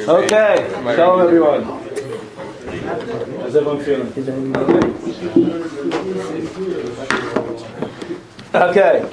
Okay, shalom everyone. How's everyone feeling? Okay,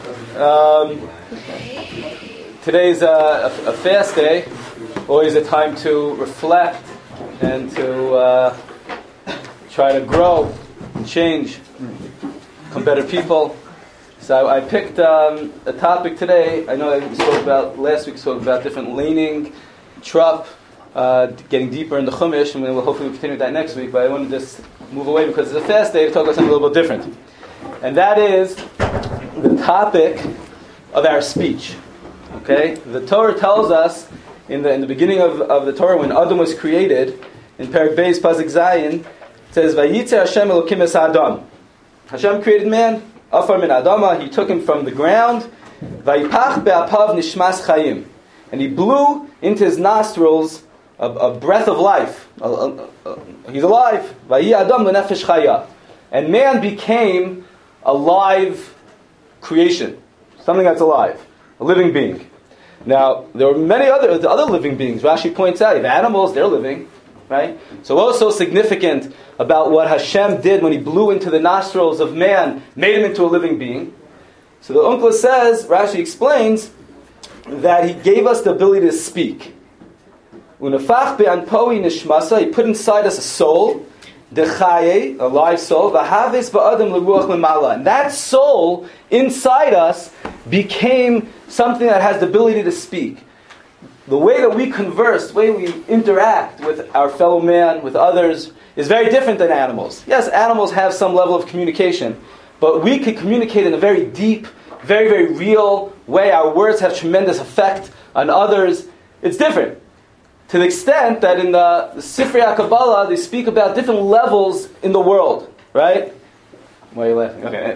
today's a fast day, always a time to reflect and to try to grow and change, become better people. So I picked a topic today. I know we spoke about last week. Spoke about different leaning, trup, getting deeper in the Chumash, and we'll hopefully continue that next week. But I want to just move away because it's a fast day to talk about something a little bit different, and that is the topic of our speech. Okay, the Torah tells us in the beginning of the Torah when Adam was created, in Perek Beis Pasuk Zayin, it says, "Vayitzer Hashem Elokim es Adam." Hashem created man. Afar min Adama, he took him from the ground. Vayipach be'apav nishmas chayim, and he blew into his nostrils a breath of life. He's alive. Vayi Adam lenefesh chaya, and man became a live creation, something that's alive, a living being. Now there are many other living beings. Rashi points out, you have animals, they're living. Right? So what's so significant about what Hashem did when He blew into the nostrils of man, made him into a living being? So the Unkla says, Rashi explains, that He gave us the ability to speak. Unafach be'anpoi nishmasa, He put inside us a soul, dechaye, a live soul, v'haves ba'adam l'ruach l'mala. And that soul inside us became something that has the ability to speak. The way that we converse, the way we interact with our fellow man, with others, is very different than animals. Yes, animals have some level of communication, but we can communicate in a very deep, very, very real way. Our words have tremendous effect on others. It's different. To the extent that in the Sifrei HaKabbalah, they speak about different levels in the world, right? Why are you laughing? Okay.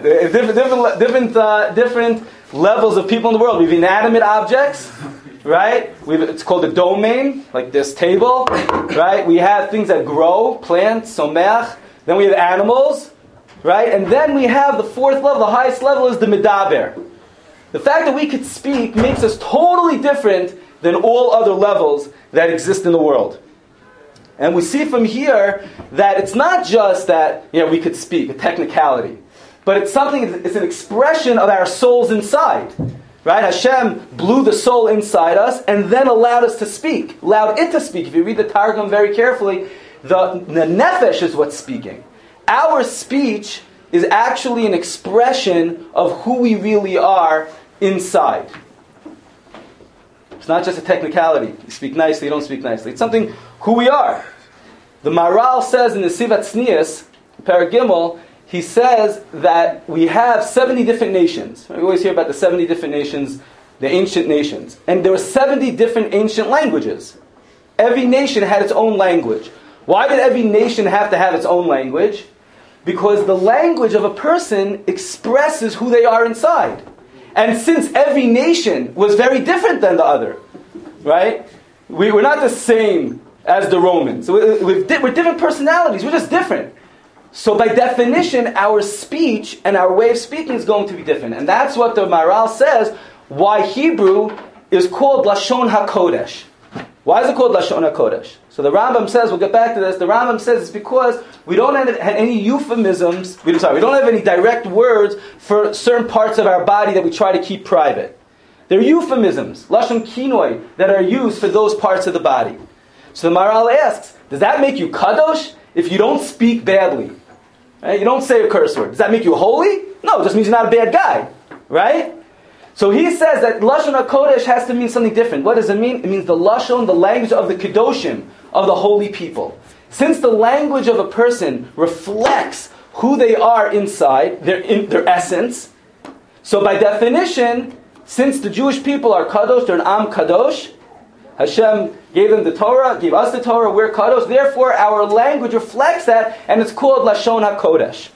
Different levels of people in the world. We have inanimate objects. Right? It's called a domain, like this table. Right? We have things that grow, plants, someach. Then we have animals. Right? And then we have the fourth level, the highest level is the medaber. The fact that we could speak makes us totally different than all other levels that exist in the world. And we see from here that it's not just that we could speak, a technicality, but it's an expression of our souls inside. Right? Hashem blew the soul inside us and then allowed us to speak. Allowed it to speak. If you read the Targum very carefully, the nefesh is what's speaking. Our speech is actually an expression of who we really are inside. It's not just a technicality. You speak nicely, you don't speak nicely. It's something who we are. The Maharal says in the Sivat Tznius, Perek Gimel, he says that we have 70 different nations. We always hear about the 70 different nations, the ancient nations. And there were 70 different ancient languages. Every nation had its own language. Why did every nation have to have its own language? Because the language of a person expresses who they are inside. And since every nation was very different than the other, right? We're not the same as the Romans. We're different personalities. We're just different. So by definition, our speech and our way of speaking is going to be different. And that's what the Maharal says, why Hebrew is called Lashon HaKodesh. Why is it called Lashon HaKodesh? So the Rambam says, we'll get back to this, the Rambam says it's because we don't have any euphemisms, we don't have any direct words for certain parts of our body that we try to keep private. They're euphemisms, Lashon Kinoi, that are used for those parts of the body. So the Maharal asks, does that make you Kadosh if you don't speak badly? Right? You don't say a curse word. Does that make you holy? No, it just means you're not a bad guy. Right? So he says that Lashon HaKodesh has to mean something different. What does it mean? It means the Lashon, the language of the Kedoshim, of the holy people. Since the language of a person reflects who they are inside, their essence, so by definition, since the Jewish people are Kadosh, they're an Am Kadosh, Hashem gave them the Torah, gave us the Torah, we're Kadosh. Therefore, our language reflects that, and it's called Lashon HaKodesh.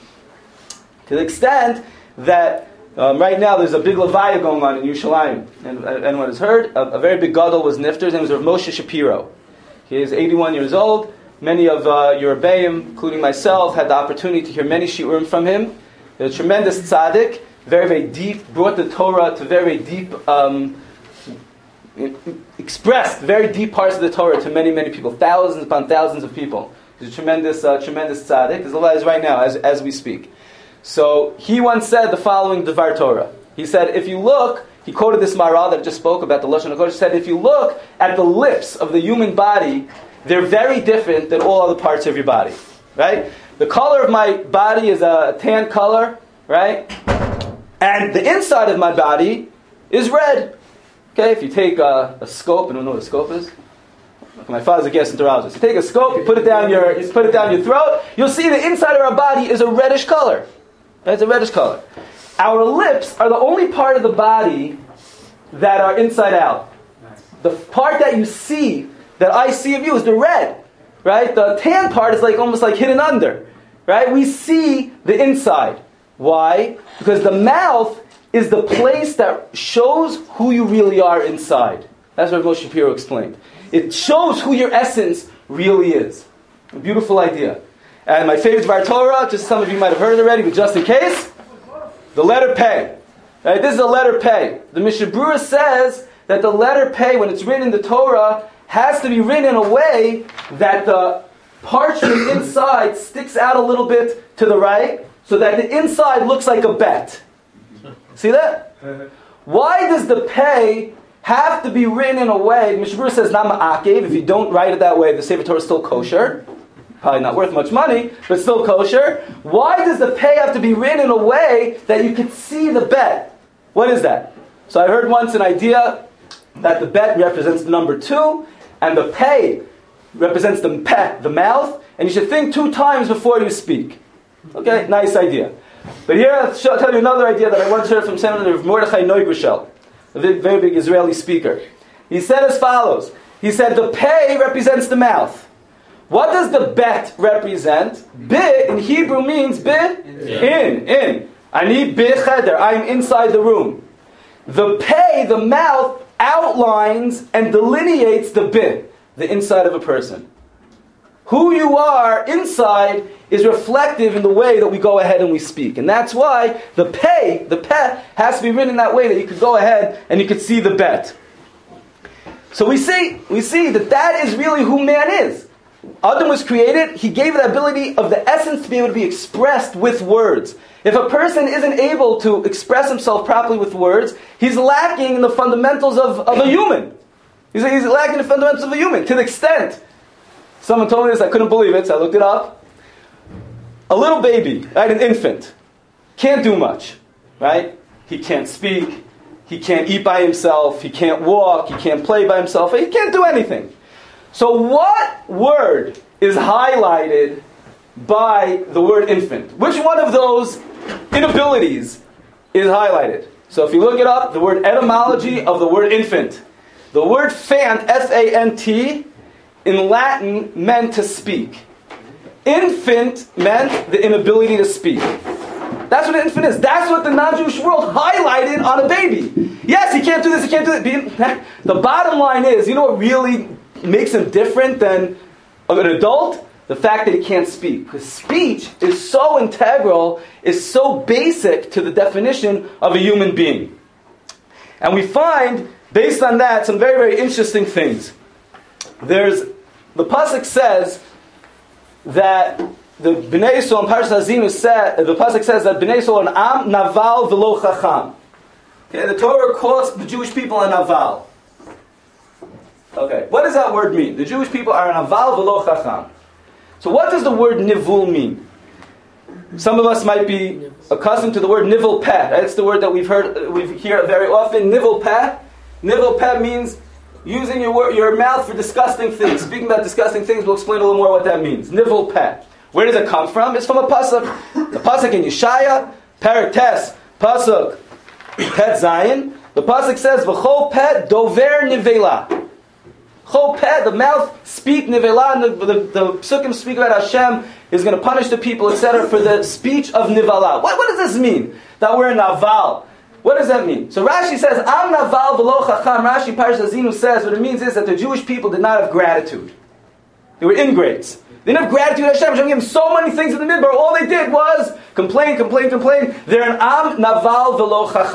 To the extent that right now there's a big levaya going on in Yerushalayim. And anyone has heard, a very big gadol was nifter. His name was Rav Moshe Shapiro. He is 81 years old. Many of your Rebbeim, including myself, had the opportunity to hear many shiurim from him. He's a tremendous tzaddik, very, very deep, brought the Torah to very, very deep expressed very deep parts of the Torah to many, many people, thousands upon thousands of people. He's a tremendous tzaddik. He's alive right now as we speak. So he once said the following Devar Torah. He said, if you look, he quoted this Maharal that I just spoke about, the Lashon HaKodesh, said, if you look at the lips of the human body, they're very different than all other parts of your body. Right? The color of my body is a tan color, right? And the inside of my body is red. Okay, if you take a scope, anyone know what a scope is? My father's a gastroenterologist. You take a scope, you put it down your throat, you'll see the inside of our body is a reddish color. It's a reddish color. Our lips are the only part of the body that are inside out. The part that you see, that I see of you, is the red. Right? The tan part is almost like hidden under. Right? We see the inside. Why? Because the mouth is the place that shows who you really are inside. That's what Moshe Shapiro explained. It shows who your essence really is. A beautiful idea. And my favorite Dvar Torah, just some of you might have heard it already, but just in case, the letter Pei. Right, this is a letter Pei. The Mishnah Berurah says that the letter Pei, when it's written in the Torah, has to be written in a way that the parchment inside sticks out a little bit to the right, so that the inside looks like a bet. See that? Why does the Pei have to be written in a way? Mishnah Berurah says, "Nama akev." If you don't write it that way, the Sefer Torah is still kosher. Probably not worth much money, but still kosher. Why does the Pei have to be written in a way that you can see the bet? What is that? So I heard once an idea that the bet represents the number 2, and the Pei represents the peh, the mouth, and you should think 2 times before you speak. Okay, nice idea. But here I'll tell you another idea that I once heard from Senator Mordechai Neugrishel, a very big Israeli speaker. He said as follows. He said the Pei represents the mouth. What does the bet represent? Bi in Hebrew means in. Ani bi cheder. I'm inside the room. The Pei, the mouth, outlines and delineates the bi, the inside of a person. Who you are inside is reflective in the way that we go ahead and we speak. And that's why the Pei has to be written in that way that you could go ahead and you could see the bet. So we see that is really who man is. Adam was created, he gave the ability of the essence to be able to be expressed with words. If a person isn't able to express himself properly with words, he's lacking in the fundamentals of a human. He's lacking in the fundamentals of a human. To the extent, someone told me this, I couldn't believe it, so I looked it up. A little baby, right, an infant, can't do much, right? He can't speak, he can't eat by himself, he can't walk, he can't play by himself, he can't do anything. So what word is highlighted by the word infant? Which one of those inabilities is highlighted? So if you look it up, the word etymology of the word infant. The word fant, F-A-N-T, in Latin meant to speak. Infant meant the inability to speak. That's what an infant is. That's what the non-Jewish world highlighted on a baby. Yes, he can't do this, he can't do that. The bottom line is, you know what really makes him different than an adult? The fact that he can't speak. Because speech is so integral, is so basic to the definition of a human being. And we find, based on that, some very, very interesting things. The pasuk says that the Bnei Yisrael in Parshas Hazinu the pasuk says that Bnei Yisrael an am naval v'lo chacham. Okay, the Torah calls the Jewish people an naval. Okay, what does that word mean? The Jewish people are an aval v'lo chacham. So what does the word nivul mean? Some of us might be accustomed to the word nivul peh. That's the word that we hear very often. Nivul peh. Nivul peh means using your mouth for disgusting things. Speaking about disgusting things, we'll explain a little more what that means. Nivul peh. Where does it come from? It's from a pasuk. The pasuk in Yeshaya, Perek Tes, pasuk Pet Zion. The pasuk says, "V'chol peh dover nivela." Chol peh, the mouth speak nivela, and the psukim speak about Hashem is going to punish the people, etc., for the speech of nivala. What does this mean? That we're naval. What does that mean? So Rashi says, "Am naval v'lo chacham." Rashi Parshas Hazinu says what it means is that the Jewish people did not have gratitude. They were ingrates. They didn't have gratitude to Hashem. Hashem gave them so many things in the midbar. All they did was complain. They're an am naval v'lo chacham.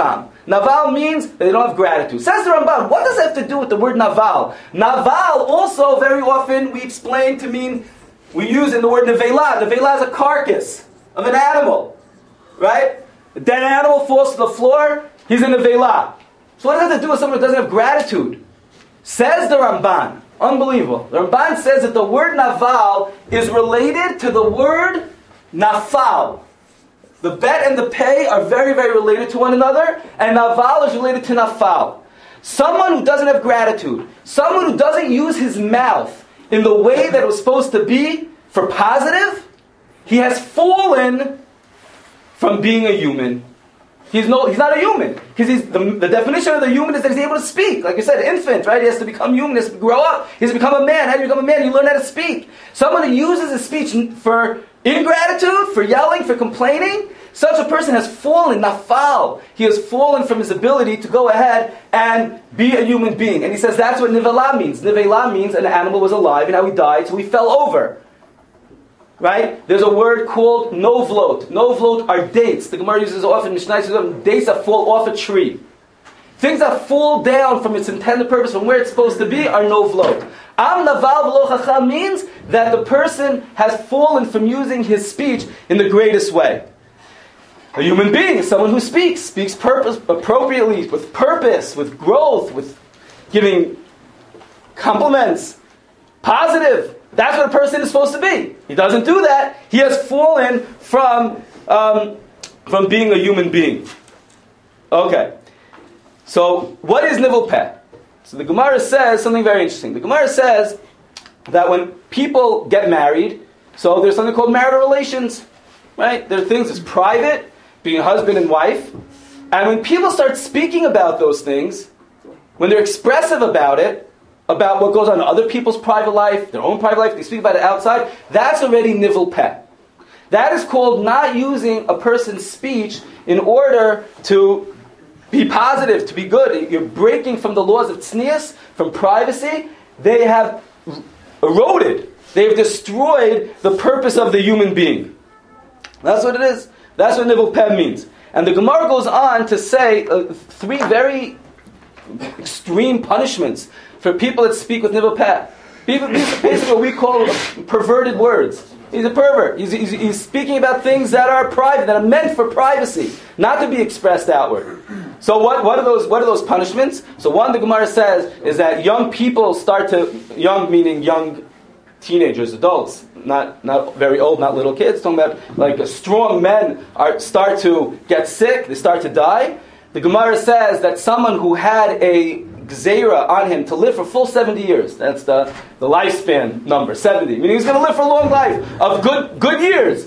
Naval means that they don't have gratitude. Says the Ramban, what does that have to do with the word naval? Naval also very often we explain to mean, we use in the word nevela. Nevela is a carcass of an animal. Right? A dead animal falls to the floor, he's in nevela. So what does that have to do with someone who doesn't have gratitude? Says the Ramban, unbelievable. The Ramban says that the word naval is related to the word nafal. The bet and the pay are very, very related to one another, and naval is related to nafal. Someone who doesn't have gratitude, someone who doesn't use his mouth in the way that it was supposed to be for positive, he has fallen from being a human. He's not a human. Because the definition of the human is that he's able to speak. Like I said, infant, right? He has to become human, he has to grow up, he has to become a man. How do you become a man? You learn how to speak. Someone who uses his speech for ingratitude, for yelling, for complaining, such a person has fallen, nafal. He has fallen from his ability to go ahead and be a human being. And he says that's what nivela means. Nivela means an animal was alive and now he died, so he fell over. Right? There's a word called novlot. Novlot are dates. The Gemara uses often, Mishnah uses dates that fall off a tree. Things that fall down from its intended purpose, from where it's supposed to be, are novlot. Am naval v'lo chacham means that the person has fallen from using his speech in the greatest way. A human being is someone who speaks appropriately, with purpose, with growth, with giving compliments, positive. That's what a person is supposed to be. He doesn't do that. He has fallen from being a human being. Okay. So, what is nivel peh? So the Gemara says something very interesting. The Gemara says that when people get married, so there's something called marital relations. Right? There are things that's private, being husband and wife. And when people start speaking about those things, when they're expressive about it, about what goes on in other people's private life, their own private life, they speak about it outside, that's already nivel peh. That is called not using a person's speech in order to be positive, to be good. You're breaking from the laws of tznius, from privacy. They have eroded, they've destroyed the purpose of the human being. That's what it is. That's what nivel peh means. And the Gemara goes on to say three very extreme punishments for people that speak with nivel peh. Basically what we call perverted words. He's a pervert. He's speaking about things that are private, that are meant for privacy, not to be expressed outward. So what are those punishments? So one, the Gemara says, is that young people young meaning young teenagers, adults, not very old, not little kids, talking about like strong men start to get sick, they start to die. The Gemara says that someone who had a gzeira on him to live for full 70 years, that's the lifespan number, 70, meaning he's going to live for a long life of good years.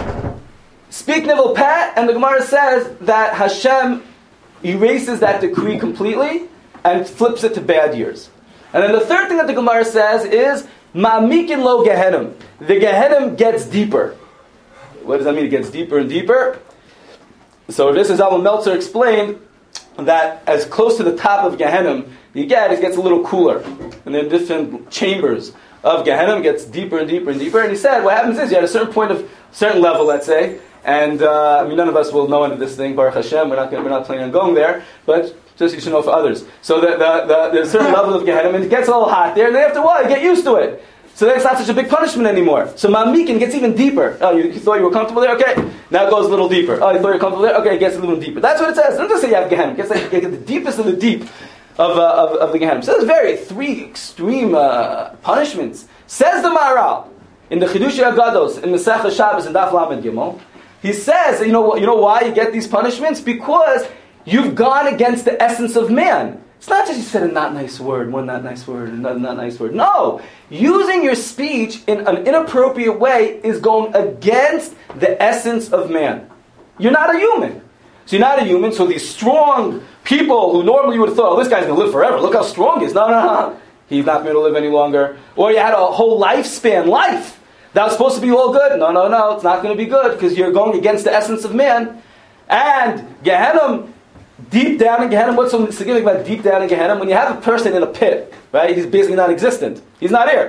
Speak nivel peh, and the Gemara says that Hashem erases that decree completely and flips it to bad years. And then the third thing that the Gemara says is ma'amikin lo gehenim. The gehenim gets deeper. What does that mean? It gets deeper and deeper. So this is Zalman Meltzer explained that as close to the top of Gehenim you get, it gets a little cooler. And then different chambers of Gehenim gets deeper and deeper and deeper. And he said, what happens is, you had a certain level, let's say, and none of us will know into this thing, Baruch Hashem, we're not planning on going there, but just you should know for others. So there's a certain level of Gehenim, and it gets a little hot there, and then after a while you get used to it. So then it's not such a big punishment anymore. So Ma'amikin gets even deeper. Oh, you thought you were comfortable there? Okay. Now it goes a little deeper. Oh, you thought you were comfortable there? Okay, it gets a little deeper. That's what it says. It doesn't just say you have Gehenna. It gets like the deepest of the deep of the Gehenna. So there's three extreme punishments. Says the Maharal in the Chidushei Agados, in the Masechta Shabbos and Daf Lamed Gimel. He says, you know why you get these punishments? Because you've gone against the essence of man. It's not just you said a not nice word, one not nice word, another not nice word. No! Using your speech in an inappropriate way is going against the essence of man. You're not a human. So you're not a human, so these strong people who normally you would have thought, this guy's going to live forever, look how strong he is. No. He's not going to live any longer. Or you had a whole lifespan, that was supposed to be all good. No, it's not going to be good because you're going against the essence of man. And Gehenna, deep down in Gehenna, what's so significant about deep down in Gehenna? When you have a person in a pit, right? He's basically non-existent. He's not here.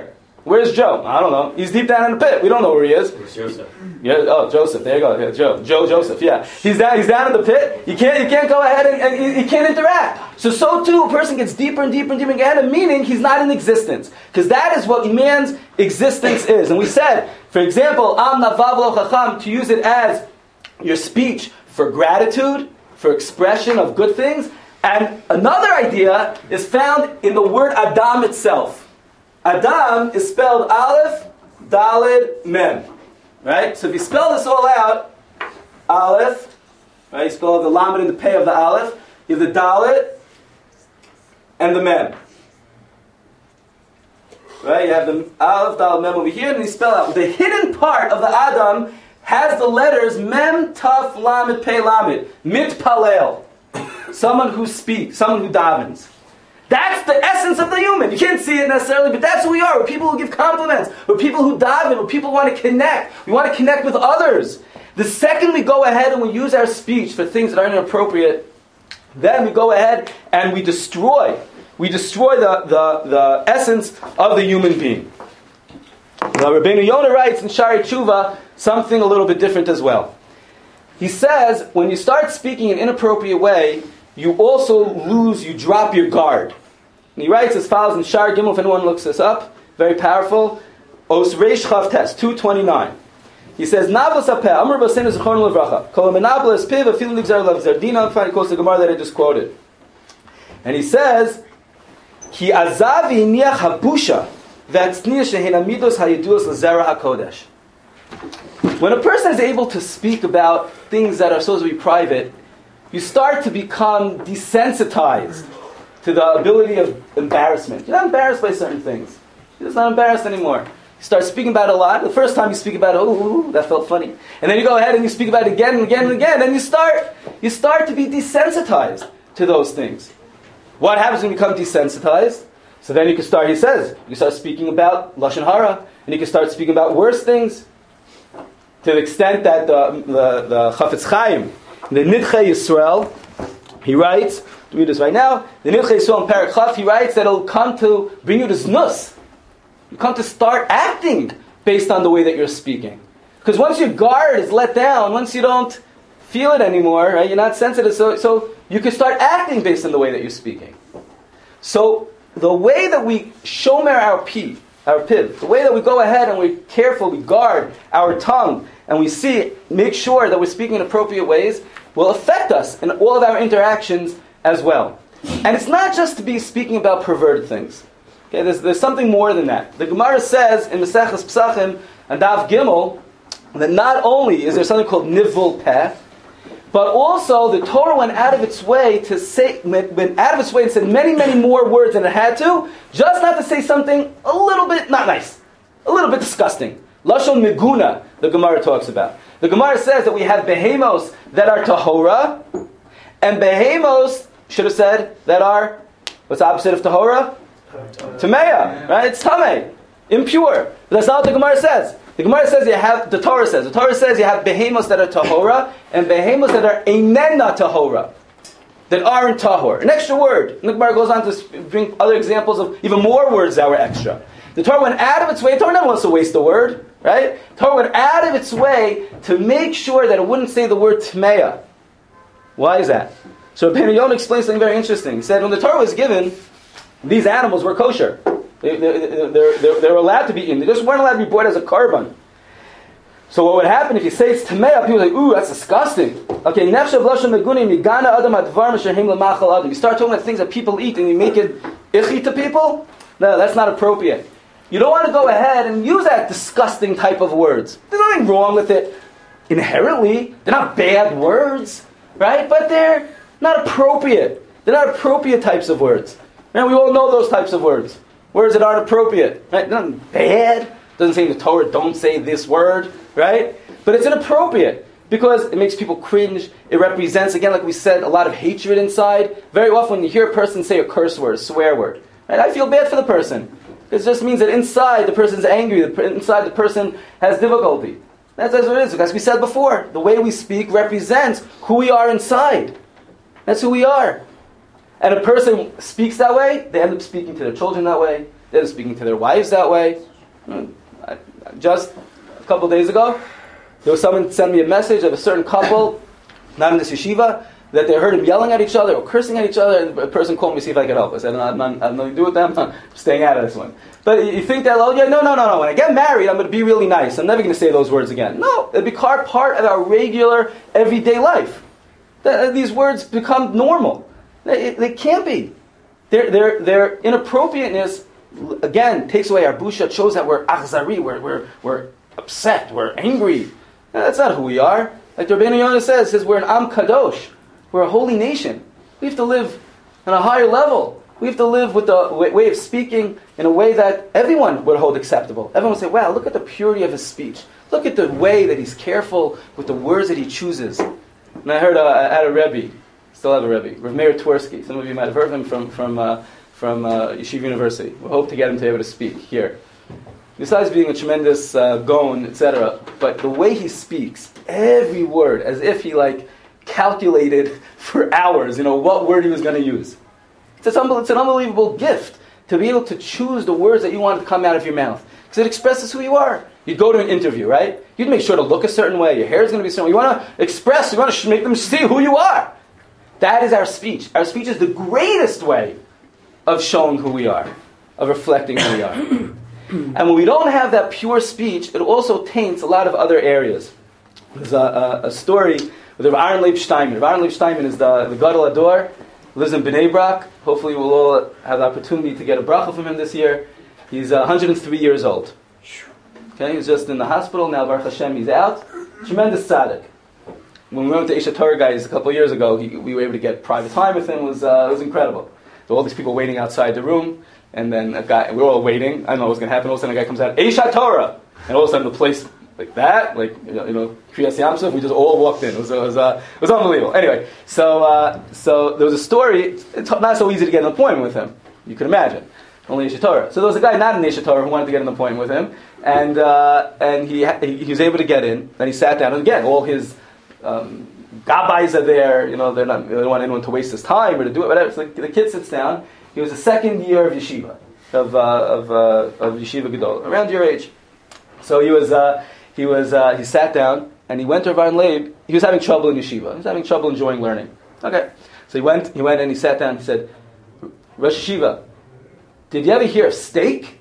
Where's Joe? I don't know. He's deep down in the pit. We don't know where he is. Where's Joseph? Yeah. Oh, Joseph. There you go. Yeah, Joe Joseph. Yeah. He's down in the pit. You can't go ahead and you can't interact. So too, a person gets deeper and deeper and deeper again, meaning he's not in existence. Because that is what man's existence is. And we said, for example, Am Navav Lo Chacham, to use it as your speech for gratitude, for expression of good things. And another idea is found in the word Adam itself. Adam is spelled Aleph, Daled, Mem. Right? So if you spell this all out, Aleph, right? You spell the Lamed and the Pei of the Aleph, you have the Daled and the Mem. Right? You have the Aleph, Daled, Mem over here, and you spell out. The hidden part of the Adam has the letters Mem, Taf, Lamed, Pei, Lamed. Mitpalel. Someone who speaks, someone who davens. That's the essence of the human. You can't see it necessarily, but that's who we are. We're people who give compliments. We're people who daven. We're people who want to connect. We want to connect with others. The second we go ahead and we use our speech for things that are inappropriate, then we go ahead and we destroy. We destroy the essence of the human being. Now, Rabbeinu Yonah writes in Shari Tshuva something a little bit different as well. He says, when you start speaking in an inappropriate way, you you drop your guard. And he writes as follows in Shar Gimel, if anyone looks this up, very powerful, Os Reish Chav Tes, 229. He says, Navos HaPeh, Amr Basen Zechron Levracha, Kol HaMenabel Es Piv, Afil Nigzar Lev Zardina, finally quotes the Gemara that I just quoted. And he says, Ki Azavi Niach Habusha, V'atzniya Shehin Amidos HaYiduos L'Zera HaKodesh. When a person is able to speak about things that are supposed to be private, you start to become desensitized to the ability of embarrassment. You're not embarrassed by certain things. You're just not embarrassed anymore. You start speaking about it a lot. The first time you speak about it, oh, that felt funny. And then you go ahead and you speak about it again and again and again, and you start to be desensitized to those things. What happens when you become desensitized? So then you can start, he says, you can start speaking about Lashon Hara, and you can start speaking about worse things, to the extent that the Chafetz Chaim, the Nidchei Yisrael, he writes, to read this right now, the Nidchei Yisrael in Perek Chaf, he writes that it'll come to bring you to znus. You come to start acting based on the way that you're speaking. Because once your guard is let down, once you don't feel it anymore, right, you're not sensitive, so you can start acting based on the way that you're speaking. So the way that we shomer our piv, the way that we go ahead and we're careful, we guard our tongue, and we make sure that we're speaking in appropriate ways, will affect us in all of our interactions as well. And it's not just to be speaking about perverted things. Okay, there's something more than that. The Gemara says in Maseches Pesachim and Daf Gimel that not only is there something called nivul peh, but also the Torah went out of its way and said many, many more words than it had to, just not to say something a little bit not nice, a little bit disgusting. Lashon Meguna, the Gemara talks about. The Gemara says that we have behemos that are tahora, and behemos, should have said, that are, what's the opposite of tahora? Tameya, right? It's tameh, impure. But that's not what the Gemara says. The Gemara says the Torah says you have behemos that are tahora, and behemos that are einena tahora, that aren't tahor. An extra word. And the Gemara goes on to bring other examples of even more words that were extra. The Torah went out of its way. The Torah never wants to waste a word, right? The Torah went out of its way to make sure that it wouldn't say the word tmeya. Why is that? So Rabbeinu Yonah explains something very interesting. He said when the Torah was given, these animals were kosher. They're allowed to be eaten. They just weren't allowed to be brought as a korban. So what would happen if you say it's tmeya? People are like, ooh, that's disgusting. Okay, nefshav lashon megunim yigana adam advar meshahem lamachal adam. You start talking about things that people eat and you make it ichi to people? No, that's not appropriate. You don't want to go ahead and use that disgusting type of words. There's nothing wrong with it inherently. They're not bad words, right? But they're not appropriate. They're not appropriate types of words. And we all know those types of words. Words that aren't appropriate, right? They're not bad. Doesn't say in the Torah, don't say this word, right? But it's inappropriate because it makes people cringe. It represents, again, like we said, a lot of hatred inside. Very often when you hear a person say a curse word, a swear word, right? I feel bad for the person. It just means that inside the person's angry, inside the person has difficulty. That's what it is. As we said before, the way we speak represents who we are inside. That's who we are. And a person speaks that way, they end up speaking to their children that way, they end up speaking to their wives that way. Just a couple days ago, there was someone sent me a message of a certain couple, not in this yeshiva, that they heard him yelling at each other or cursing at each other, and a person called me to see if I could help. I said, I have nothing to do with them, I'm staying out of this one. But you think that, oh yeah, no. When I get married, I'm going to be really nice. I'm never going to say those words again. No, it'll be part of our regular, everyday life. These words become normal. They can't be. Their inappropriateness, again, takes away our busha, shows that we're achzari, we're upset, we're angry. That's not who we are. Like Rabbeinu Yonah says we're an Am Kadosh. We're a holy nation. We have to live on a higher level. We have to live with the way of speaking in a way that everyone would hold acceptable. Everyone would say, wow, look at the purity of his speech. Look at the way that he's careful with the words that he chooses. And I heard I had a Rebbe, still have a Rebbe, Rav Meir Twersky. Some of you might have heard of him from Yeshiva University. We hope to get him to be able to speak here. Besides being a tremendous gaon, etc., but the way he speaks, every word, as if he calculated for hours, what word he was going to use. It's an unbelievable gift to be able to choose the words that you want to come out of your mouth. Because it expresses who you are. You'd go to an interview, right? You'd make sure to look a certain way. Your hair is going to be a certain way. You want to express, you want to make them see who you are. That is our speech. Our speech is the greatest way of showing who we are, of reflecting who we are. And when we don't have that pure speech, it also taints a lot of other areas. There's a story with Rav Aaron Leib Steinman. Rav Aaron Leib Steinman is the Gadol Ador, lives in Bnei Brak. Hopefully we'll all have the opportunity to get a bracha from him this year. He's 103 years old. Okay, he was just in the hospital, now Baruch Hashem he's out. Tremendous tzaddik. When we went to Isha Torah guys a couple of years ago, we were able to get private time with him. It was incredible. There were all these people waiting outside the room, and then a guy, we were all waiting, I don't know what was going to happen, all of a sudden a guy comes out, Isha Torah! And all of a sudden the place, like that, Kriyas Yamsuf, we just all walked in. It was unbelievable. Anyway, so there was a story, it's not so easy to get an appointment with him. You can imagine. Only Isha Torah. So there was a guy not in Isha Torah who wanted to get an appointment with him, and he was able to get in, and he sat down, and again, all his gabbais are there, they don't want anyone to waste his time or to do it, whatever. So the kid sits down. He was the second year of yeshiva, of yeshiva gadol, around your age. So he sat down and he went to Rav Aaron Leib. He was having trouble in yeshiva. He was having trouble enjoying learning. Okay, so he went and he sat down. He said, Rosh Yeshiva, did you ever hear of steak?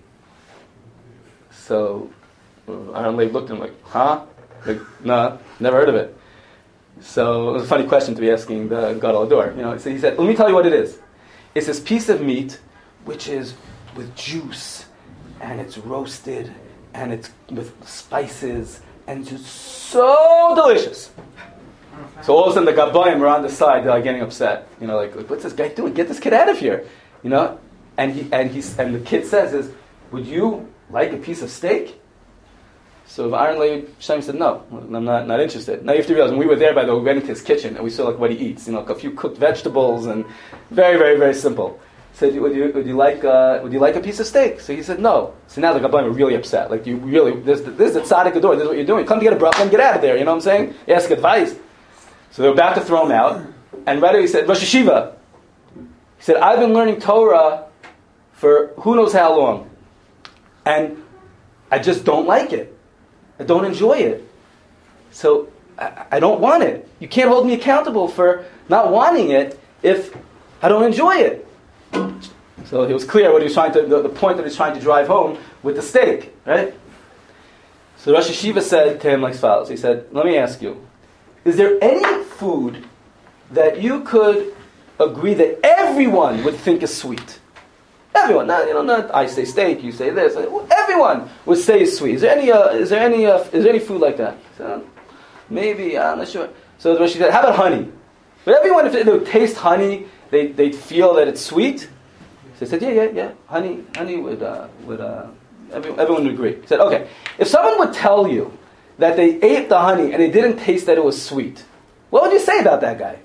So Aaron Leib looked at him like, huh? No, never heard of it. So it was a funny question to be asking the Gadol Ador. So he said, let me tell you what it is. It's this piece of meat which is with juice, and it's roasted, and it's with spices, and it's so delicious. So all of a sudden the Gabbayim are on the side, they're getting upset. What's this guy doing? Get this kid out of here. And the kid says, would you like a piece of steak? So Aaron Leib Shlomo said, no, I'm not interested. Now you have to realize, when we were there, by the way, we went into his kitchen and we saw what he eats. A few cooked vegetables and very, very, very simple. He said, would you like a piece of steak? So he said, no. So now the Gabbayim are really upset. This is a tzaddik ador. This is what you're doing. Come to get a bracha and get out of there. You know what I'm saying? Ask advice. So they were about to throw him out. And right away he said, Rosh Yeshiva. He said, I've been learning Torah for who knows how long. And I just don't like it. I don't enjoy it. So I don't want it. You can't hold me accountable for not wanting it if I don't enjoy it. So it was clear what he was trying to, the point that he was trying to drive home with the steak, right? So Rosh Yeshiva said to him like follows. He said, let me ask you, is there any food that you could agree that everyone would think is sweet? Everyone, not I say steak, you say this. Everyone would say it's sweet. Is there any food like that? So, maybe, I'm not sure. So Rosh said, how about honey? But everyone, if they would taste honey, they'd feel that it's sweet. So he said, yeah. Honey would everyone would agree. He said, okay, if someone would tell you that they ate the honey and they didn't taste that it was sweet, what would you say about that guy?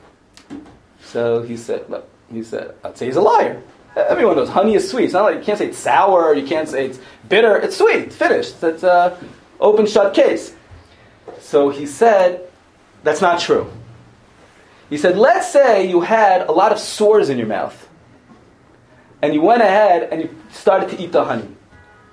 So he said, I'd say he's a liar. Everyone knows honey is sweet. It's not like you can't say it's sour, you can't say it's bitter. It's sweet. It's finished. It's an open shut case. So he said, that's not true. He said, let's say you had a lot of sores in your mouth, and you went ahead and you started to eat the honey.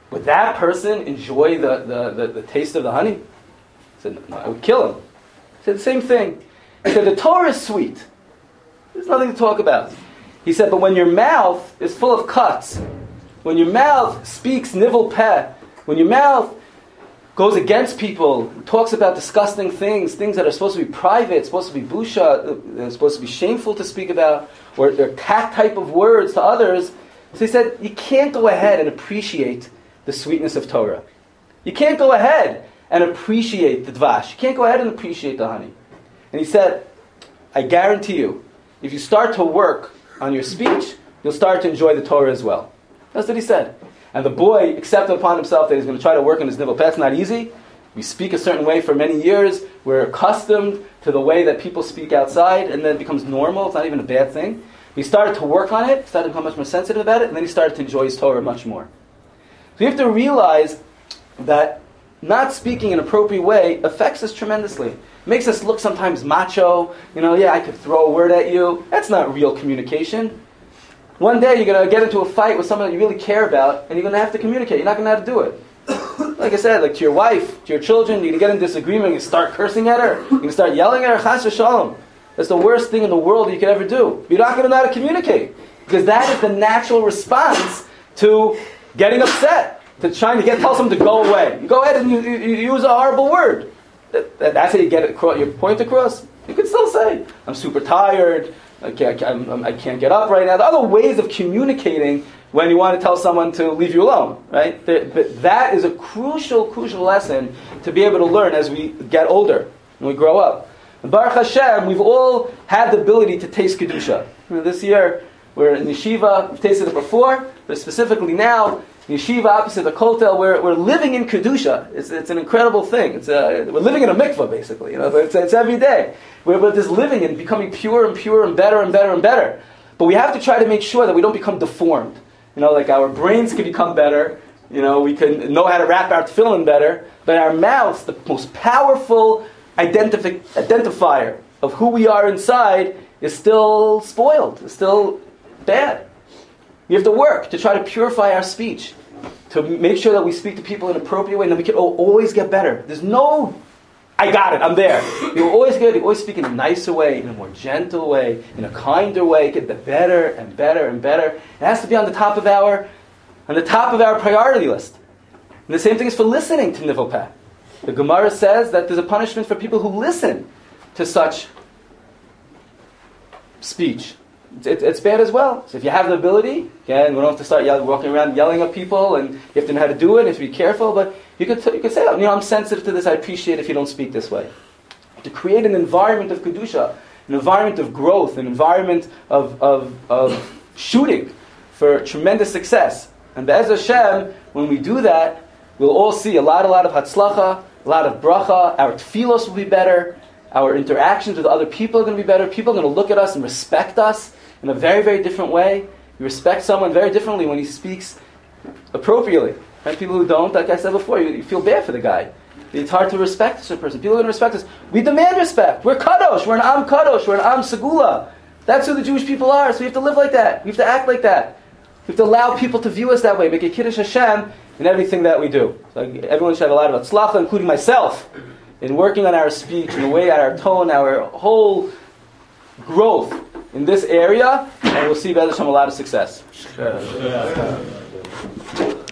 would that person enjoy the taste of the honey? He said, no, I would kill him. He said the same thing. He said, the Torah is sweet. There's nothing to talk about. He said, but when your mouth is full of cuts, when your mouth speaks nivel peh, when your mouth goes against people, talks about disgusting things that are supposed to be private, supposed to be busha, supposed to be shameful to speak about, or they're cat type of words to others. So he said, you can't go ahead and appreciate the sweetness of Torah. You can't go ahead and appreciate the dvash. You can't go ahead and appreciate the honey. And he said, I guarantee you, if you start to work on your speech, you'll start to enjoy the Torah as well. That's what he said. And the boy accepted upon himself that he's going to try to work on his nivel peh. It's not easy. We speak a certain way for many years. We're accustomed to the way that people speak outside, and then it becomes normal. It's not even a bad thing. He started to work on it, started to become much more sensitive about it, and then he started to enjoy his Torah much more. So you have to realize that not speaking in an appropriate way affects us tremendously. It makes us look sometimes macho. Yeah, I could throw a word at you. That's not real communication. One day you're going to get into a fight with someone that you really care about, and you're going to have to communicate. You're not going to have to do it. Like I said, like to your wife, to your children, you're going to get in disagreement, you start cursing at her, you're going to start yelling at her, chas v'shalom. That's the worst thing in the world you could ever do. You're not going to know how to communicate. Because that is the natural response to getting upset, to trying to tell someone to go away. You go ahead and you use a horrible word. That's how you get your point across. You could still say, I'm super tired, I can't get up right now. There are other ways of communicating when you want to tell someone to leave you alone, right? But that is a crucial lesson to be able to learn as we get older, when we grow up. And Baruch Hashem, we've all had the ability to taste Kedusha. This year, we're in yeshiva, we've tasted it before, but specifically now, yeshiva opposite the kotel, we're living in Kedusha. It's an incredible thing. We're living in a mikveh, basically. It's every day. We're just living and becoming pure and pure and better and better and better. But we have to try to make sure that we don't become deformed. Like our brains can become better. We can know how to wrap our tefillin better. But our mouths, the most powerful identifier of who we are inside, is still spoiled. It's still bad. We have to work to try to purify our speech, to make sure that we speak to people in an appropriate way, and then we can always get better. There's no, I got it, I'm there. You're always good. You always speak in a nicer way, in a more gentle way, in a kinder way. Get better and better and better. It has to be on the top of our priority list. And the same thing is for listening to nivel peh. The Gemara says that there's a punishment for people who listen to such speech. It's bad as well. So if you have the ability, again, we don't have to start walking around yelling at people, and you have to know how to do it, and you have to be careful, but you could say, I'm sensitive to this, I appreciate it if you don't speak this way. To create an environment of Kedusha, an environment of growth, an environment of shooting for tremendous success. And Be'ez Hashem, when we do that, we'll all see a lot of hatzlacha, a lot of bracha, our tefillos will be better, our interactions with other people are going to be better, people are going to look at us and respect us in a very, very different way. You respect someone very differently when he speaks appropriately. And people who don't, like I said before, you feel bad for the guy. It's hard to respect a certain person. People are going to respect us. We demand respect. We're kadosh. We're an am kadosh. We're an am segula. That's who the Jewish people are. So we have to live like that. We have to act like that. We have to allow people to view us that way. Make a kiddush Hashem in everything that we do. So everyone should have a lot of tzlacha, including myself, in working on our speech, in the way, our tone, our whole growth in this area, and we'll see Be'ez Hashem a lot of success.